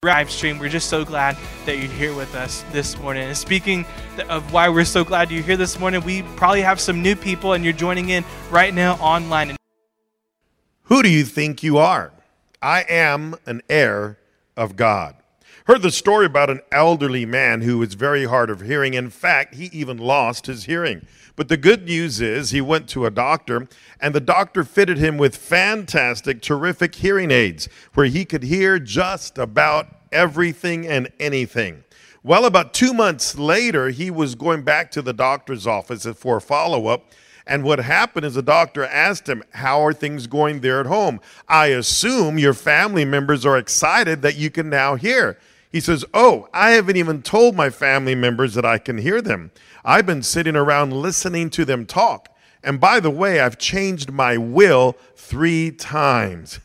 live stream. We're just so glad that you're here with us this morning. And speaking of why we're so glad you're here this morning, we probably have some new people and you're joining in right now online. Who do you think you are? I am an heir of God. Heard the story about an elderly man who was very hard of hearing. In fact, he even lost his hearing. But the good news is he went to a doctor, and the doctor fitted him with fantastic, terrific hearing aids where he could hear just about everything and anything. Well, about 2 months later, he was going back to the doctor's office for a follow-up. And what happened is the doctor asked him, how are things going there at home? I assume your family members are excited that you can now hear. He says, oh, I haven't even told my family members that I can hear them. I've been sitting around listening to them talk. And by the way, I've changed my will 3 times.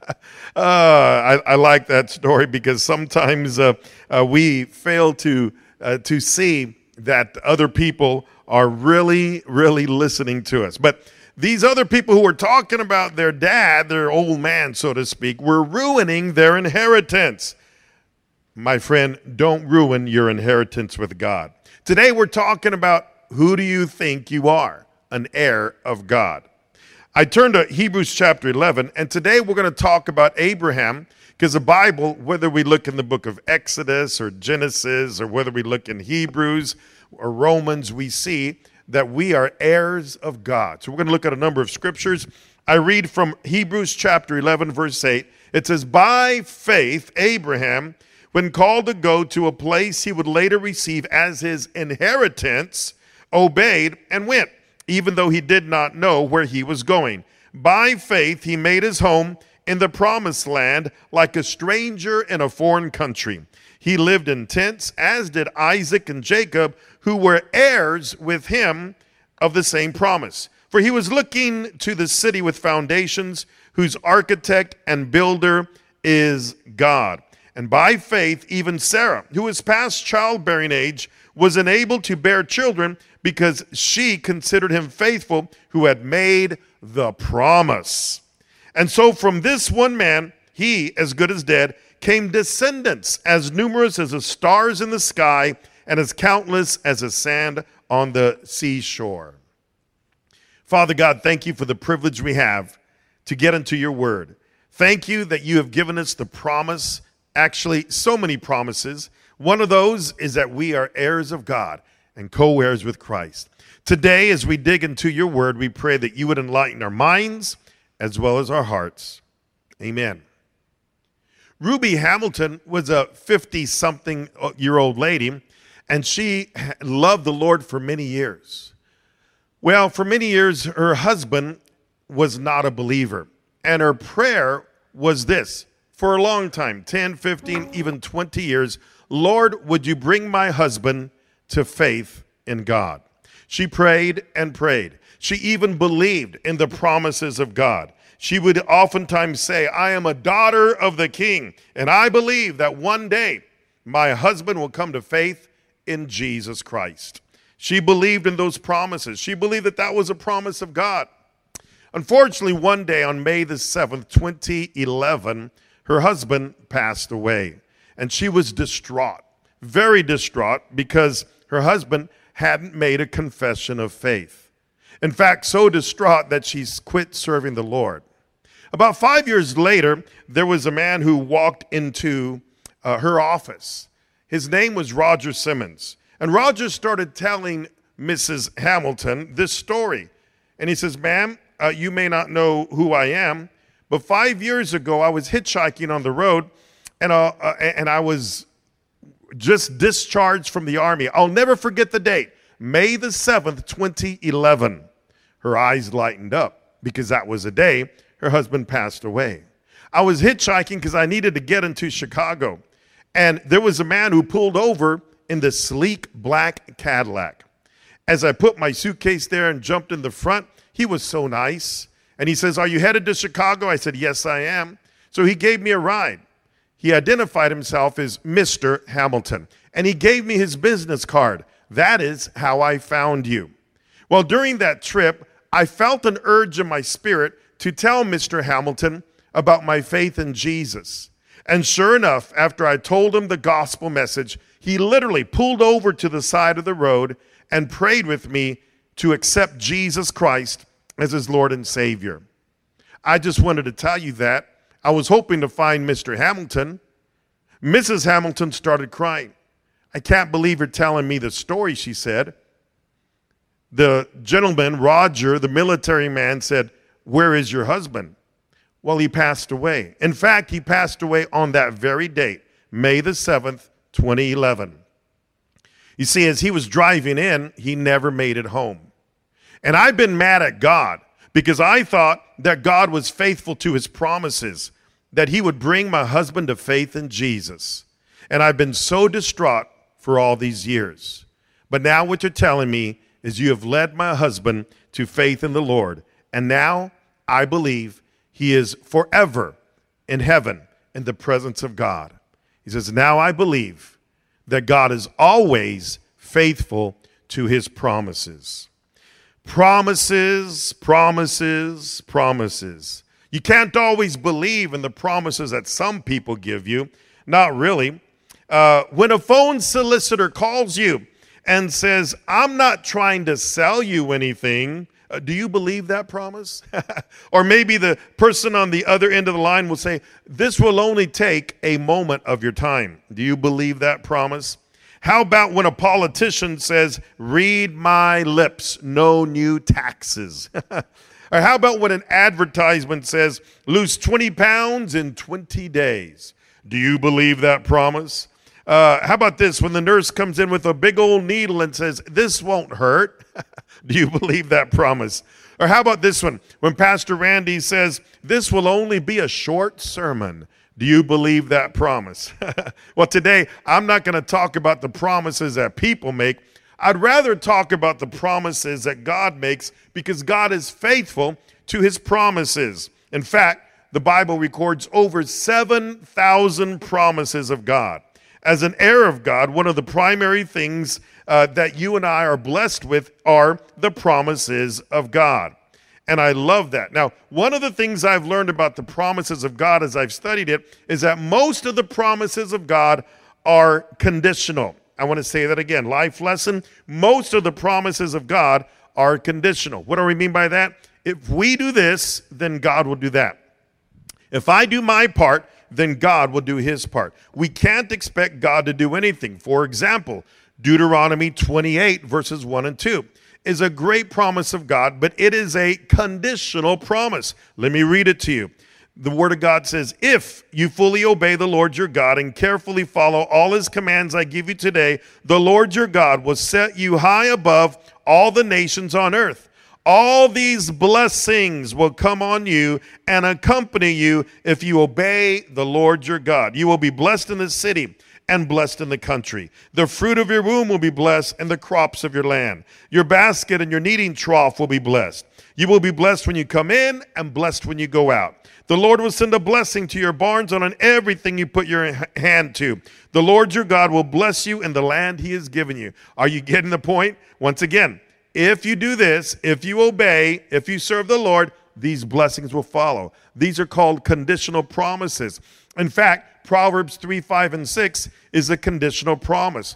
I like that story because sometimes we fail to see that other people are really, really listening to us. But these other people who were talking about their dad, their old man, so to speak, were ruining their inheritance. My friend, don't ruin your inheritance with God. Today we're talking about who do you think you are? An heir of God. I turned to Hebrews chapter 11, and today we're going to talk about Abraham, because the Bible, whether we look in the book of Exodus or Genesis, or whether we look in Hebrews or Romans, we see that we are heirs of God. So we're going to look at a number of scriptures. I read from Hebrews chapter 11, verse 8. It says, by faith, Abraham, when called to go to a place he would later receive as his inheritance, obeyed and went, even though he did not know where he was going. By faith, he made his home in the promised land like a stranger in a foreign country. He lived in tents, as did Isaac and Jacob, who were heirs with him of the same promise. For he was looking to the city with foundations, whose architect and builder is God. And by faith, even Sarah, who was past childbearing age, was enabled to bear children because she considered him faithful who had made the promise. And so from this one man, he, as good as dead, came descendants as numerous as the stars in the sky and as countless as the sand on the seashore. Father God, thank you for the privilege we have to get into your word. Thank you that you have given us the promise, actually so many promises. One of those is that we are heirs of God and co-heirs with Christ. Today, as we dig into your word, we pray that you would enlighten our minds as well as our hearts. Amen. Ruby Hamilton was a 50-something-year-old lady, and she loved the Lord for many years. Well, for many years, her husband was not a believer, and her prayer was this. For a long time, 10, 15, even 20 years, Lord, would you bring my husband to faith in God? She prayed and prayed. She even believed in the promises of God. She would oftentimes say, I am a daughter of the King, and I believe that one day my husband will come to faith in Jesus Christ. She believed in those promises. She believed that that was a promise of God. Unfortunately, one day on May the 7th, 2011, her husband passed away, and she was distraught, very distraught, because her husband hadn't made a confession of faith. In fact, so distraught that she's quit serving the Lord. About 5 years later, there was a man who walked into her office. His name was Roger Simmons. And Roger started telling Mrs. Hamilton this story. And he says, ma'am, you may not know who I am, but 5 years ago, I was hitchhiking on the road, and I was just discharged from the Army. I'll never forget the date, May the 7th, 2011. Her eyes lightened up because that was the day her husband passed away. I was hitchhiking because I needed to get into Chicago, and there was a man who pulled over in this sleek black Cadillac. As I put my suitcase there and jumped in the front, he was so nice. And he says, are you headed to Chicago? I said, yes, I am. So he gave me a ride. He identified himself as Mr. Hamilton, and he gave me his business card. That is how I found you. Well, during that trip, I felt an urge in my spirit to tell Mr. Hamilton about my faith in Jesus. And sure enough, after I told him the gospel message, he literally pulled over to the side of the road and prayed with me to accept Jesus Christ as his Lord and Savior. I just wanted to tell you that. I was hoping to find Mr. Hamilton. Mrs. Hamilton started crying. I can't believe you're telling me the story, she said. The gentleman, Roger, the military man, said, "Where is your husband?" Well, he passed away. In fact, he passed away on that very date, May the 7th, 2011. You see, as he was driving in, he never made it home. And I've been mad at God because I thought that God was faithful to his promises, that he would bring my husband to faith in Jesus. And I've been so distraught for all these years. But now what you're telling me is you have led my husband to faith in the Lord. And now I believe he is forever in heaven in the presence of God. He says, now I believe that God is always faithful to his promises. Promises, promises, promises. You can't always believe in the promises that some people give you. Not really. When a phone solicitor calls you and says, "I'm not trying to sell you anything," do you believe that promise? Or maybe the person on the other end of the line will say, "This will only take a moment of your time." Do you believe that promise? How about when a politician says, "Read my lips, no new taxes"? Or how about when an advertisement says, "Lose 20 pounds in 20 days"? Do you believe that promise? How about this? When the nurse comes in with a big old needle and says, "This won't hurt." Do you believe that promise? Or how about this one? When Pastor Randy says, "This will only be a short sermon." Do you believe that promise? Well, today, I'm not going to talk about the promises that people make. I'd rather talk about the promises that God makes, because God is faithful to his promises. In fact, the Bible records over 7,000 promises of God. As an heir of God, one of the primary things that you and I are blessed with are the promises of God. And I love that. Now, one of the things I've learned about the promises of God as I've studied it is that most of the promises of God are conditional. I want to say that again. Life lesson. Most of the promises of God are conditional. What do we mean by that? If we do this, then God will do that. If I do my part, then God will do his part. We can't expect God to do anything. For example, Deuteronomy 28, verses 1 and 2 is a great promise of God, but it is a conditional promise. Let me read it to you. The Word of God says, "If you fully obey the Lord your God and carefully follow all his commands I give you today, the Lord your God will set you high above all the nations on earth. All these blessings will come on you and accompany you if you obey the Lord your God. You will be blessed in the city and blessed in the country. The fruit of your womb will be blessed, and the crops of your land. Your basket and your kneading trough will be blessed. You will be blessed when you come in and blessed when you go out. The Lord will send a blessing to your barns and on everything you put your hand to. The Lord your God will bless you in the land he has given you." Are you getting the point? Once again, if you do this, if you obey, if you serve the Lord, these blessings will follow. These are called conditional promises. In fact, Proverbs 3, 5, and 6 is a conditional promise.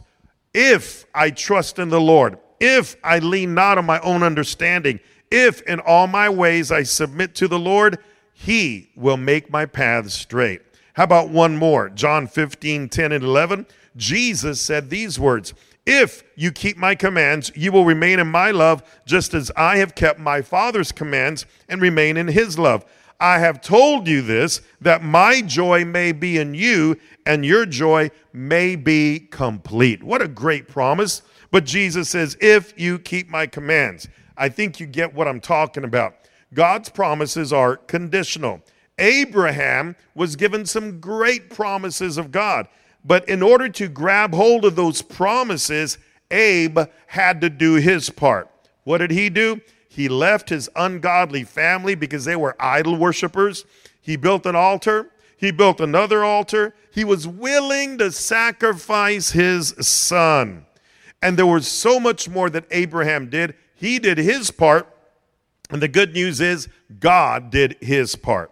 If I trust in the Lord, if I lean not on my own understanding, if in all my ways I submit to the Lord, he will make my paths straight. How about one more? John 15, 10, and 11. Jesus said these words, "If you keep my commands, you will remain in my love, just as I have kept my Father's commands and remain in his love. I have told you this, that my joy may be in you and your joy may be complete." What a great promise. But Jesus says, "If you keep my commands." I think you get what I'm talking about. God's promises are conditional. Abraham was given some great promises of God. But in order to grab hold of those promises, Abe had to do his part. What did he do? He left his ungodly family because they were idol worshipers. He built an altar. He built another altar. He was willing to sacrifice his son. And there was so much more that Abraham did. He did his part. And the good news is God did his part.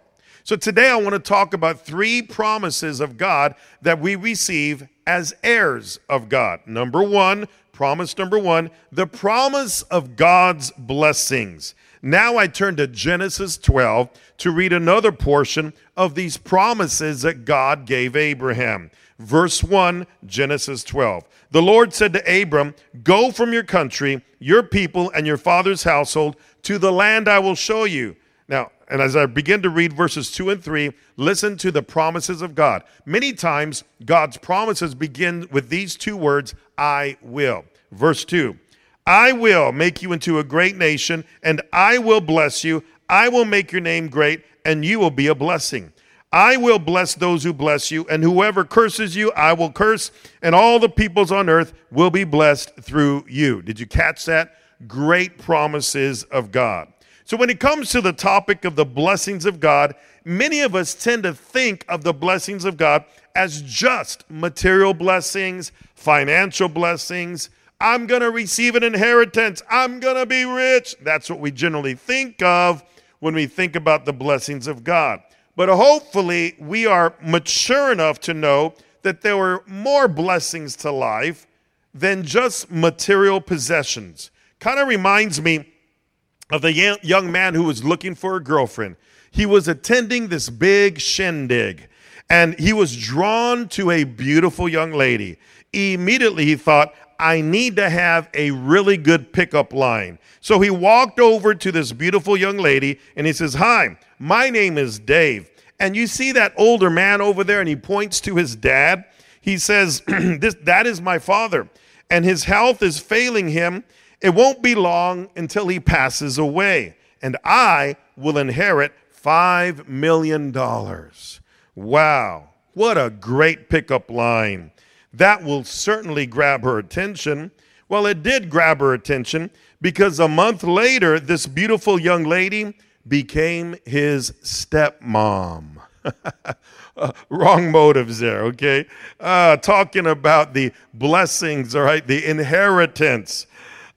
So today I want to talk about 3 promises of God that we receive as heirs of God. Number 1, promise number 1, the promise of God's blessings. Now I turn to Genesis 12 to read another portion of these promises that God gave Abraham. Verse 1, Genesis 12. The Lord said to Abram, "Go from your country, your people, and your father's household to the land I will show you." Now, and as I begin to read verses 2 and 3, listen to the promises of God. Many times, God's promises begin with these 2 words, I will. Verse 2, I will make you into a great nation, and I will bless you. I will make your name great, and you will be a blessing. I will bless those who bless you, and whoever curses you, I will curse, and all the peoples on earth will be blessed through you. Did you catch that? Great promises of God. So when it comes to the topic of the blessings of God, many of us tend to think of the blessings of God as just material blessings, financial blessings. I'm going to receive an inheritance. I'm going to be rich. That's what we generally think of when we think about the blessings of God. But hopefully we are mature enough to know that there were more blessings to life than just material possessions. Kind of reminds me of the young man who was looking for a girlfriend. He was attending this big shindig, and he was drawn to a beautiful young lady. Immediately he thought, I need to have a really good pickup line. So he walked over to this beautiful young lady, and he says, "Hi, my name is Dave. And you see that older man over there?" And he points to his dad. He says, that is my father, and his health is failing him. It won't be long until he passes away, and I will inherit $5 million. Wow, what a great pickup line. That will certainly grab her attention. Well, it did grab her attention because a month later, this beautiful young lady became his stepmom. Wrong motives there, okay? Talking about the blessings, all right, the inheritance.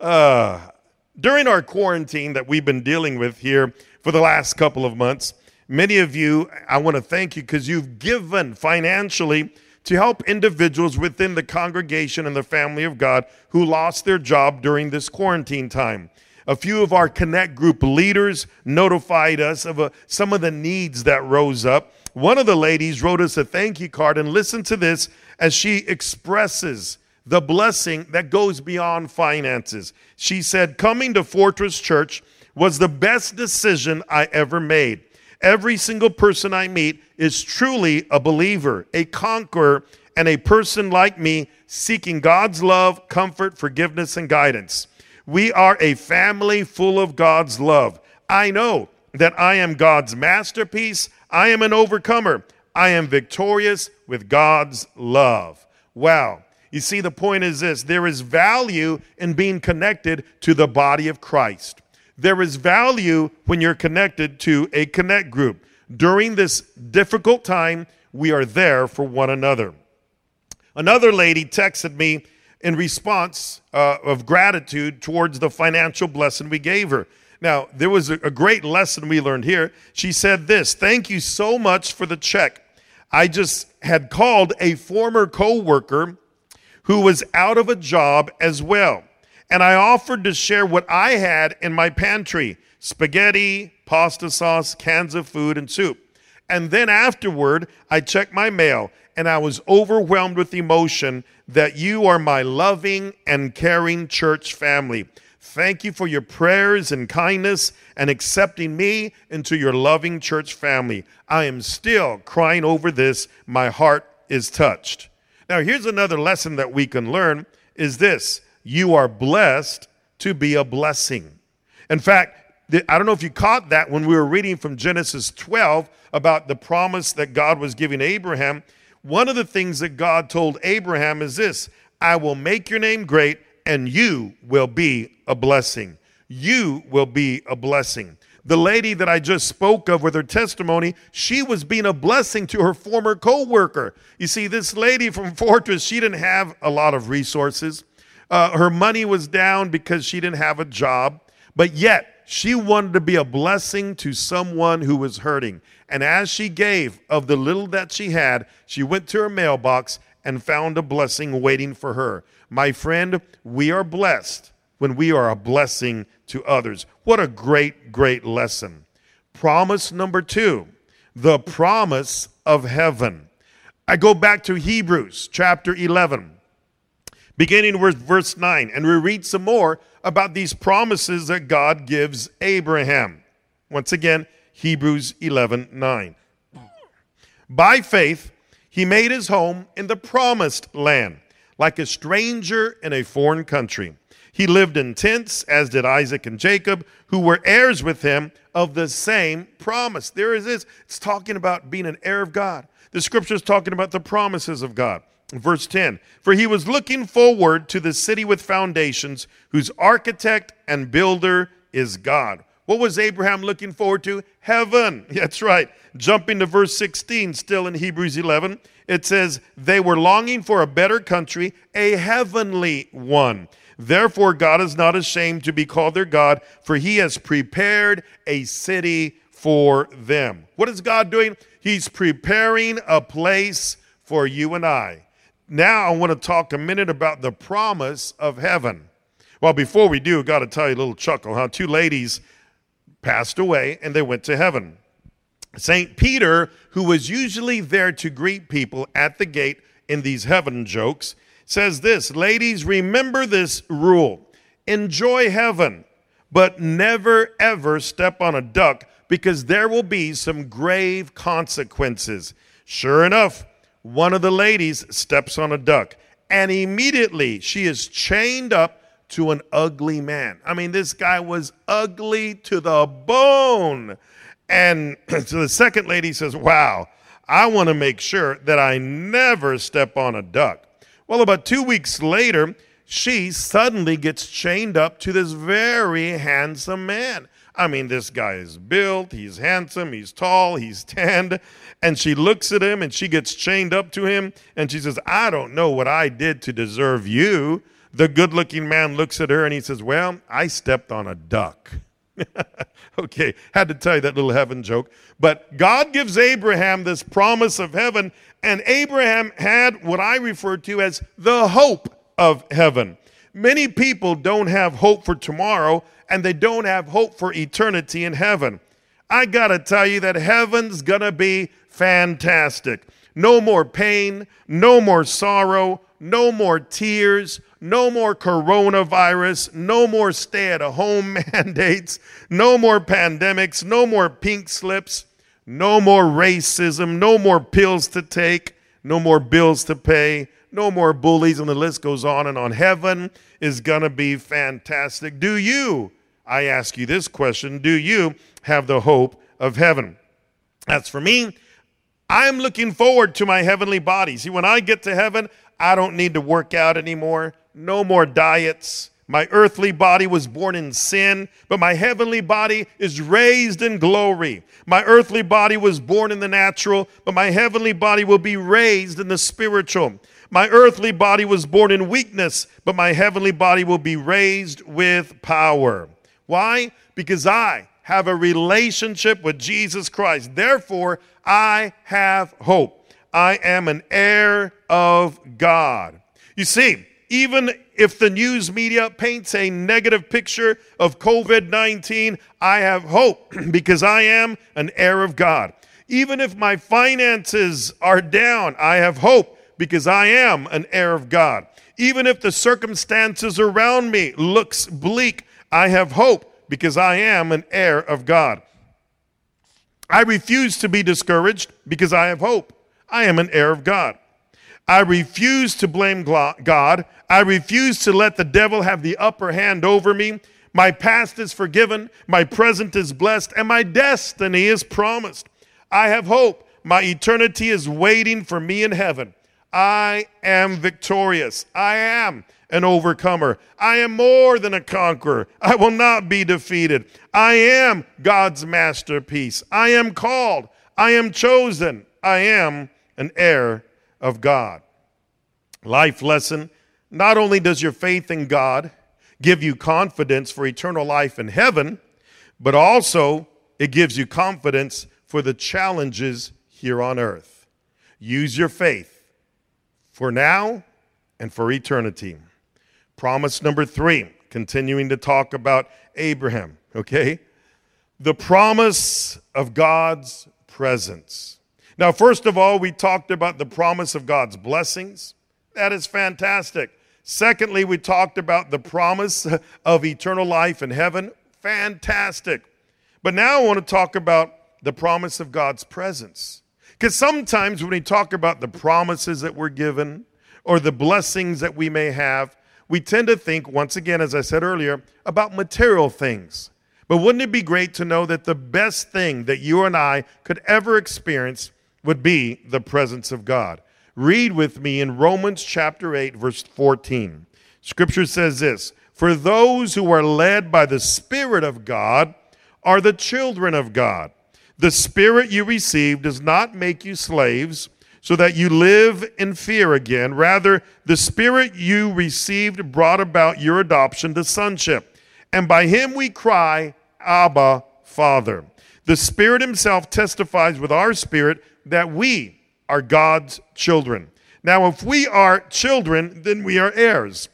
During our quarantine that we've been dealing with here for the last couple of months, many of you, I want to thank you because you've given financially to help individuals within the congregation and the family of God who lost their job during this quarantine time. A few of our Connect group leaders notified us of some of the needs that rose up. One of the ladies wrote us a thank you card, and listen to this as she expresses the blessing that goes beyond finances. She said, "Coming to Fortress Church was the best decision I ever made. Every single person I meet is truly a believer, a conqueror, and a person like me seeking God's love, comfort, forgiveness, and guidance. We are a family full of God's love. I know that I am God's masterpiece. I am an overcomer. I am victorious with God's love." Wow. You see, the point is this: there is value in being connected to the body of Christ. There is value when you're connected to a Connect group. During this difficult time, we are there for one another. Another lady texted me in response of gratitude towards the financial blessing we gave her. Now, there was a great lesson we learned here. She said this: "Thank you so much for the check. I just had called a former co-worker who was out of a job as well, and I offered to share what I had in my pantry: spaghetti, pasta sauce, cans of food, and soup. And then afterward, I checked my mail, and I was overwhelmed with emotion that you are my loving and caring church family. Thank you for your prayers and kindness and accepting me into your loving church family. I am still crying over this. My heart is touched." Now, here's another lesson that we can learn is this: you are blessed to be a blessing. In fact, I don't know if you caught that when we were reading from Genesis 12 about the promise that God was giving Abraham. One of the things that God told Abraham is this: I will make your name great, and you will be a blessing. You will be a blessing. The lady that I just spoke of with her testimony, she was being a blessing to her former co-worker. You see, this lady from Fortress, she didn't have a lot of resources. Her money was down because she didn't have a job, but yet she wanted to be a blessing to someone who was hurting. And as she gave of the little that she had, she went to her mailbox and found a blessing waiting for her. My friend, we are blessed when we are a blessing to others. What a great, great lesson. Promise number 2, the promise of heaven. I go back to Hebrews chapter 11, beginning with verse 9, and we read some more about these promises that God gives Abraham. Once again, Hebrews 11:9. By faith, he made his home in the promised land, like a stranger in a foreign country. He lived in tents, as did Isaac and Jacob, who were heirs with him of the same promise. There it is. It's talking about being an heir of God. The scripture is talking about the promises of God. Verse 10, for he was looking forward to the city with foundations, whose architect and builder is God. What was Abraham looking forward to? Heaven. That's right. Jumping to verse 16, still in Hebrews 11, it says, they were longing for a better country, a heavenly one. Therefore, God is not ashamed to be called their God, for he has prepared a city for them. What is God doing? He's preparing a place for you and I. Now I want to talk a minute about the promise of heaven. Well, before we do, I've got to tell you a little chuckle, huh? 2 ladies passed away and they went to heaven. St. Peter, who was usually there to greet people at the gate in these heaven jokes, says this, ladies, remember this rule. Enjoy heaven, but never ever step on a duck, because there will be some grave consequences. Sure enough, one of the ladies steps on a duck, and immediately she is chained up to an ugly man. I mean, this guy was ugly to the bone. And so the second lady says, wow, I want to make sure that I never step on a duck. Well, about 2 weeks later, she suddenly gets chained up to this very handsome man. I mean, this guy is built, he's handsome, he's tall, he's tanned. And she looks at him and she gets chained up to him. And she says, I don't know what I did to deserve you. The good-looking man looks at her and he says, well, I stepped on a duck. Okay, had to tell you that little heaven joke. But God gives Abraham this promise of heaven, and Abraham had what I refer to as the hope of heaven. Many people don't have hope for tomorrow, and they don't have hope for eternity in heaven. I got to tell you that heaven's going to be fantastic. No more pain, no more sorrow, no more tears, no more coronavirus, no more stay-at-home mandates, no more pandemics, no more pink slips, no more racism, no more pills to take, no more bills to pay, no more bullies, and the list goes on and on. Heaven is going to be fantastic. Do you, I ask you this question, do you have the hope of heaven? As for me, I'm looking forward to my heavenly body. See, when I get to heaven, I don't need to work out anymore. No more diets. My earthly body was born in sin, but my heavenly body is raised in glory. My earthly body was born in the natural, but my heavenly body will be raised in the spiritual. My earthly body was born in weakness, but my heavenly body will be raised with power. Why? Because I have a relationship with Jesus Christ. Therefore, I have hope. I am an heir of God. You see, even if the news media paints a negative picture of COVID-19, I have hope because I am an heir of God. Even if my finances are down, I have hope because I am an heir of God. Even if the circumstances around me looks bleak, I have hope because I am an heir of God. I refuse to be discouraged because I have hope. I am an heir of God. I refuse to blame God. I refuse to let the devil have the upper hand over me. My past is forgiven, my present is blessed, and my destiny is promised. I have hope. My eternity is waiting for me in heaven. I am victorious. I am an overcomer. I am more than a conqueror. I will not be defeated. I am God's masterpiece. I am called. I am chosen. I am an heir of God. Life lesson. Not only does your faith in God give you confidence for eternal life in heaven, but also it gives you confidence for the challenges here on earth. Use your faith for now and for eternity. Promise number 3, continuing to talk about Abraham, okay? The promise of God's presence. Now, first of all, we talked about the promise of God's blessings. That is fantastic. Secondly, we talked about the promise of eternal life in heaven. Fantastic. But now I want to talk about the promise of God's presence. Because sometimes when we talk about the promises that we're given or the blessings that we may have, we tend to think, once again, as I said earlier, about material things. But wouldn't it be great to know that the best thing that you and I could ever experience would be the presence of God? Read with me in Romans chapter 8, verse 14. Scripture says this, "For those who are led by the Spirit of God are the children of God. The Spirit you received does not make you slaves, so that you live in fear again. Rather, the Spirit you received brought about your adoption to sonship. And by him we cry, Abba, Father." The Spirit himself testifies with our spirit that we are God's children. Now, if we are children, then we are heirs.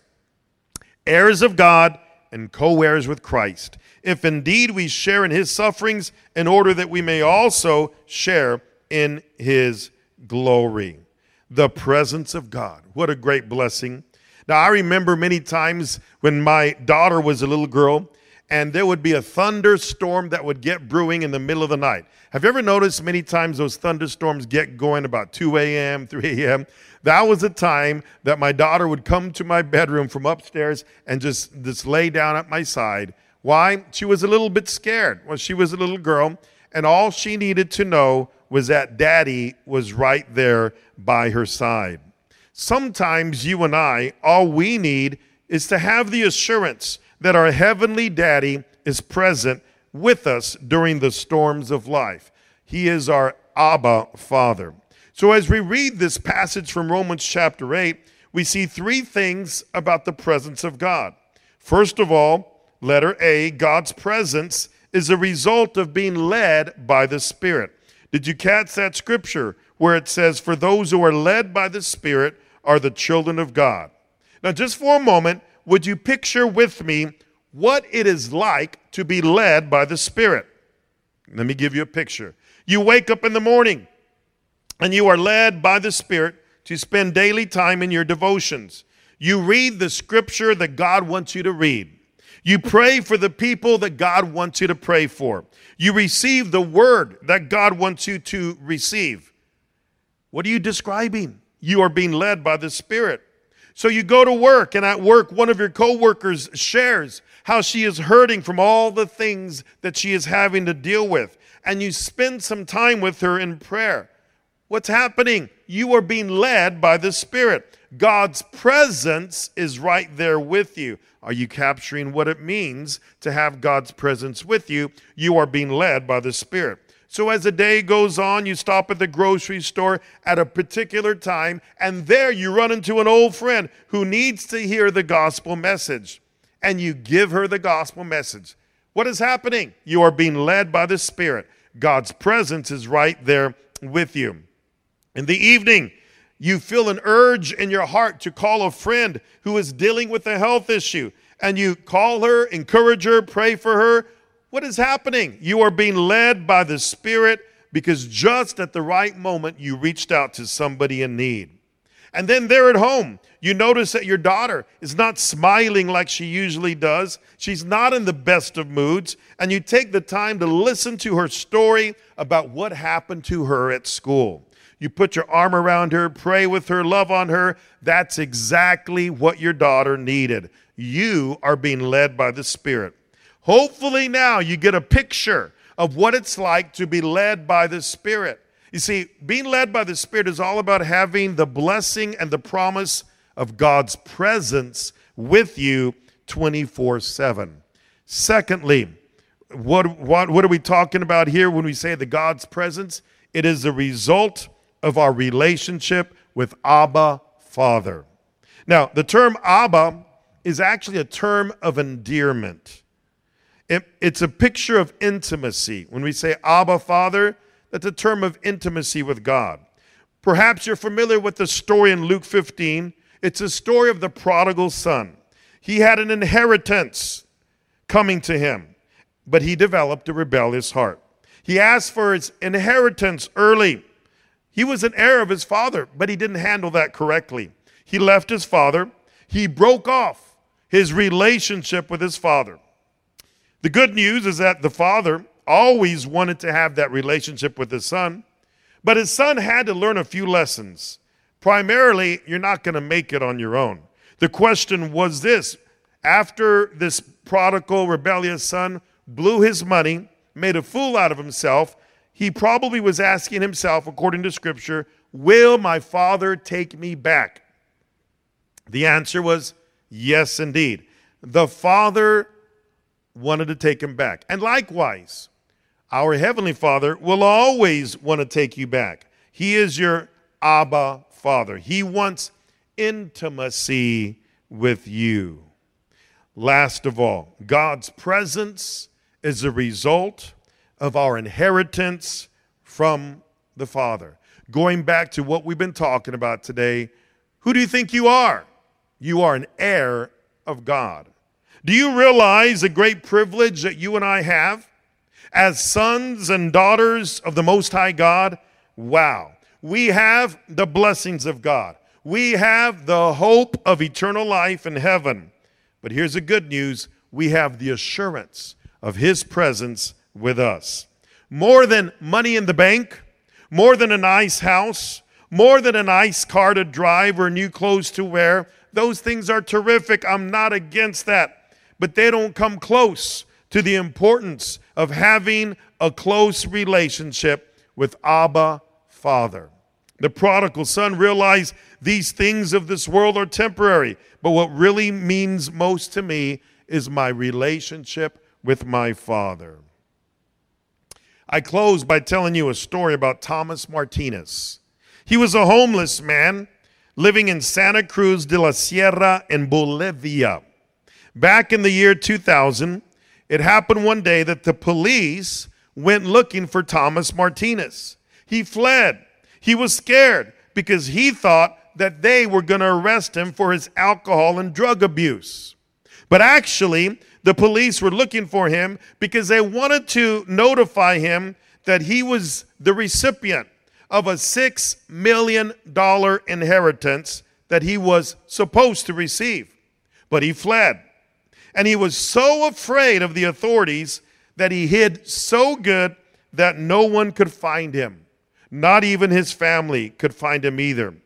Heirs of God and co-heirs with Christ, if indeed we share in his sufferings, in order that we may also share in his glory. The presence of God. What a great blessing. Now, I remember many times when my daughter was a little girl, and there would be a thunderstorm that would get brewing in the middle of the night. Have you ever noticed many times those thunderstorms get going about 2 a.m., 3 a.m.? That was the time that my daughter would come to my bedroom from upstairs and just lay down at my side. Why? She was a little bit scared. Well, she was a little girl, and all she needed to know was that Daddy was right there by her side. Sometimes you and I, all we need is to have the assurance that our heavenly Daddy is present with us during the storms of life. He is our Abba Father. So as we read this passage from Romans chapter 8, we see 3 things about the presence of God. First of all, letter A, God's presence is a result of being led by the Spirit. Did you catch that scripture where it says, "For those who are led by the Spirit are the children of God"? Now, just for a moment, would you picture with me what it is like to be led by the Spirit? Let me give you a picture. You wake up in the morning and you are led by the Spirit to spend daily time in your devotions. You read the scripture that God wants you to read. You pray for the people that God wants you to pray for. You receive the word that God wants you to receive. What are you describing? You are being led by the Spirit. So you go to work, and at work, one of your coworkers shares how she is hurting from all the things that she is having to deal with. And you spend some time with her in prayer. What's happening? You are being led by the Spirit. God's presence is right there with you. Are you capturing what it means to have God's presence with you? You are being led by the Spirit. So as the day goes on, you stop at the grocery store at a particular time, and there you run into an old friend who needs to hear the gospel message. And you give her the gospel message. What is happening? You are being led by the Spirit. God's presence is right there with you. In the evening, you feel an urge in your heart to call a friend who is dealing with a health issue. And you call her, encourage her, pray for her. What is happening? You are being led by the Spirit because just at the right moment, you reached out to somebody in need. And then there at home, you notice that your daughter is not smiling like she usually does. She's not in the best of moods. And you take the time to listen to her story about what happened to her at school. You put your arm around her, pray with her, love on her. That's exactly what your daughter needed. You are being led by the Spirit. Hopefully now you get a picture of what it's like to be led by the Spirit. You see, being led by the Spirit is all about having the blessing and the promise of God's presence with you 24/7. Secondly, what are we talking about here when we say the God's presence? It is the result of our relationship with Abba, Father. Now, the term Abba is actually a term of endearment. It's a picture of intimacy. When we say Abba, Father, that's a term of intimacy with God. Perhaps you're familiar with the story in Luke 15. It's a story of the prodigal son. He had an inheritance coming to him, but he developed a rebellious heart. He asked for his inheritance early. He was an heir of his father, but he didn't handle that correctly. He left his father. He broke off his relationship with his father. The good news is that the father always wanted to have that relationship with his son, but his son had to learn a few lessons. Primarily, you're not going to make it on your own. The question was this: after this prodigal, rebellious son blew his money, made a fool out of himself, he probably was asking himself, according to Scripture, will my father take me back? The answer was yes, indeed. The father wanted to take him back. And likewise, our Heavenly Father will always want to take you back. He is your Abba Father. He wants intimacy with you. Last of all, God's presence is a result of our inheritance from the Father. Going back to what we've been talking about today, who do you think you are? You are an heir of God. Do you realize the great privilege that you and I have as sons and daughters of the Most High God? Wow. We have the blessings of God. We have the hope of eternal life in heaven. But here's the good news. We have the assurance of His presence with us. More than money in the bank, more than a nice house, more than a nice car to drive or new clothes to wear. Those things are terrific. I'm not against that. But they don't come close to the importance of having a close relationship with Abba, Father. The prodigal son realized these things of this world are temporary, but what really means most to me is my relationship with my Father. I close by telling you a story about Thomas Martinez. He was a homeless man living in Santa Cruz de la Sierra in Bolivia. Back in the year 2000, it happened one day that the police went looking for Thomas Martinez. He fled. He was scared because he thought that they were going to arrest him for his alcohol and drug abuse. But actually, the police were looking for him because they wanted to notify him that he was the recipient of a $6 million inheritance that he was supposed to receive. But he fled. And he was so afraid of the authorities that he hid so good that no one could find him. Not even his family could find him either.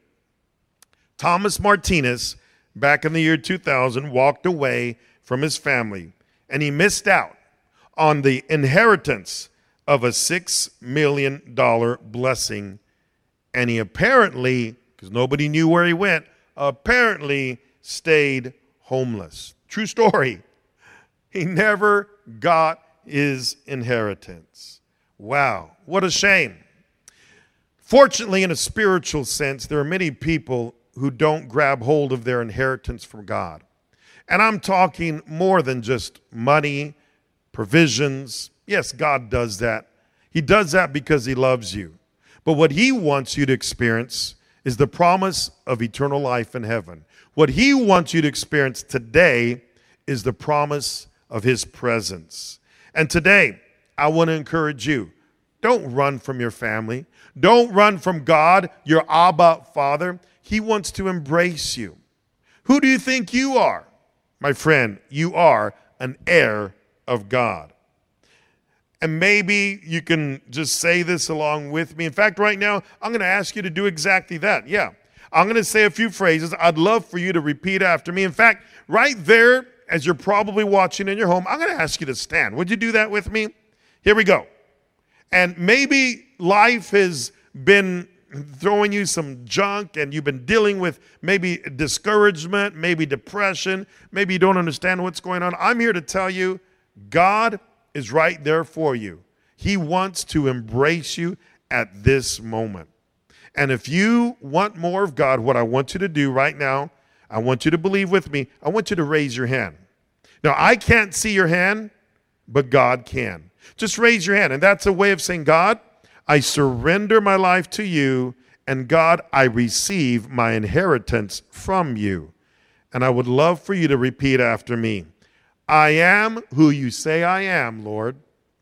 Thomas Martinez, back in the year 2000, walked away from his family, and he missed out on the inheritance of a $6 million blessing. And he apparently, because nobody knew where he went, apparently stayed homeless. True story. He never got his inheritance. Wow, what a shame. Fortunately, in a spiritual sense, there are many people who don't grab hold of their inheritance from God. And I'm talking more than just money, provisions. Yes, God does that. He does that because He loves you. But what He wants you to experience is the promise of eternal life in heaven. What He wants you to experience today is the promise of His presence. And today, I want to encourage you, don't run from your family. Don't run from God, your Abba Father. He wants to embrace you. Who do you think you are? My friend, you are an heir of God. And maybe you can just say this along with me. In fact, right now, I'm going to ask you to do exactly that. Yeah. I'm going to say a few phrases. I'd love for you to repeat after me. In fact, right there, as you're probably watching in your home, I'm going to ask you to stand. Would you do that with me? Here we go. And maybe life has been throwing you some junk and you've been dealing with maybe discouragement, maybe depression, maybe you don't understand what's going on. I'm here to tell you, God is right there for you. He wants to embrace you at this moment. And if you want more of God, what I want you to do right now, I want you to believe with me. I want you to raise your hand. Now, I can't see your hand, but God can. Just raise your hand. And that's a way of saying, God, I surrender my life to you. And God, I receive my inheritance from you. And I would love for you to repeat after me. I am who you say I am, Lord.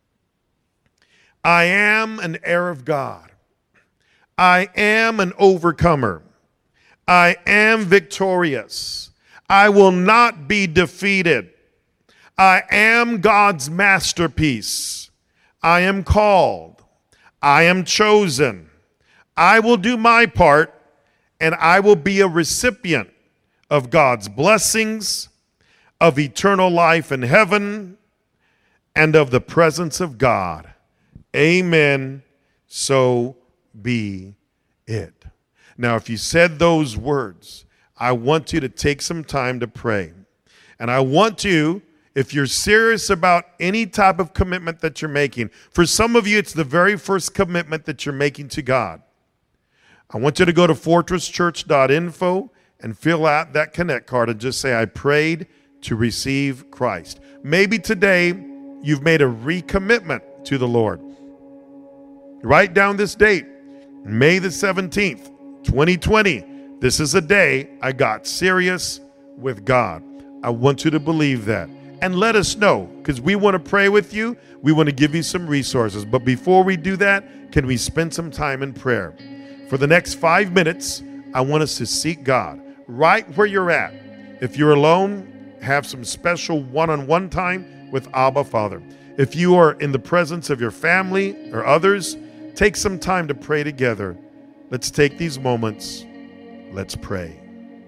I am an heir of God. I am an overcomer. I am victorious. I will not be defeated. I am God's masterpiece. I am called. I am chosen. I will do my part, and I will be a recipient of God's blessings, of eternal life in heaven, and of the presence of God. Amen. So be it. Now, if you said those words, I want you to take some time to pray. And I want you, if you're serious about any type of commitment that you're making, for some of you, it's the very first commitment that you're making to God. I want you to go to fortresschurch.info and fill out that connect card and just say, I prayed to receive Christ. Maybe today you've made a recommitment to the Lord. Write down this date, May the 17th, 2020. This is a day I got serious with God. I want you to believe that. And let us know, because we want to pray with you. We want to give you some resources. But before we do that, can we spend some time in prayer? For the next 5 minutes, I want us to seek God right where you're at. If you're alone, have some special one-on-one time with Abba Father. If you are in the presence of your family or others, take some time to pray together. Let's take these moments. Let's pray.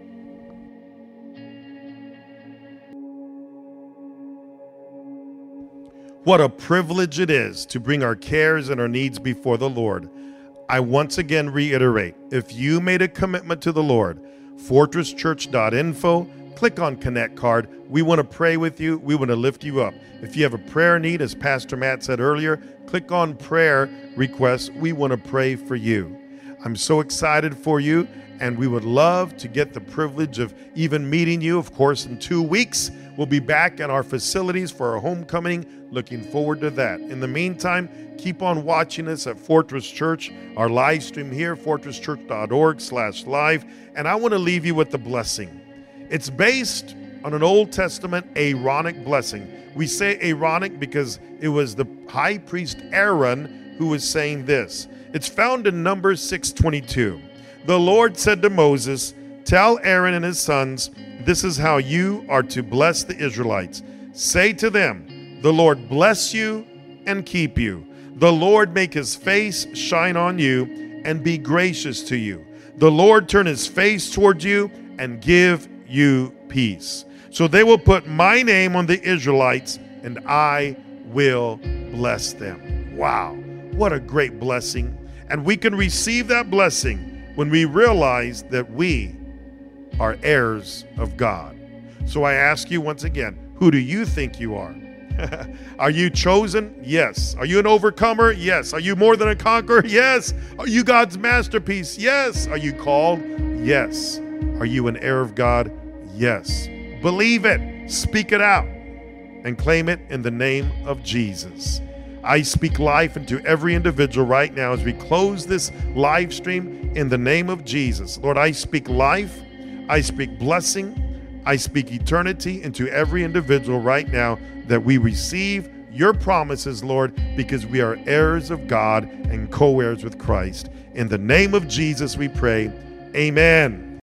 What a privilege it is to bring our cares and our needs before the Lord. I once again reiterate, if you made a commitment to the Lord, fortresschurch.info, click on Connect Card. We want to pray with you. We want to lift you up. If you have a prayer need, as Pastor Matt said earlier, click on Prayer Requests. We want to pray for you. I'm so excited for you, and we would love to get the privilege of even meeting you. Of course, in 2 weeks, we'll be back at our facilities for our homecoming. Looking forward to that. In the meantime, keep on watching us at Fortress Church, our live stream here, fortresschurch.org/live. And I want to leave you with the blessing. It's based on an Old Testament Aaronic blessing. We say Aaronic because it was the high priest Aaron who was saying this. It's found in Numbers 6:22. The Lord said to Moses, tell Aaron and his sons, this is how you are to bless the Israelites. Say to them, the Lord bless you and keep you. The Lord make his face shine on you and be gracious to you. The Lord turn his face toward you and give you peace. So they will put my name on the Israelites, and I will bless them. Wow, what a great blessing. And we can receive that blessing when we realize that we are heirs of God. So I ask you once again, who do you think you are? Are you chosen? Yes. Are you an overcomer? Yes. Are you more than a conqueror? Yes. Are you God's masterpiece? Yes. Are you called? Yes. Are you an heir of God? Yes. Believe it, speak it out, and claim it in the name of Jesus. I speak life into every individual right now as we close this live stream in the name of Jesus. Lord, I speak life, I speak blessing, I speak eternity into every individual right now, that we receive your promises, Lord, because we are heirs of God and co-heirs with Christ. In the name of Jesus we pray, amen.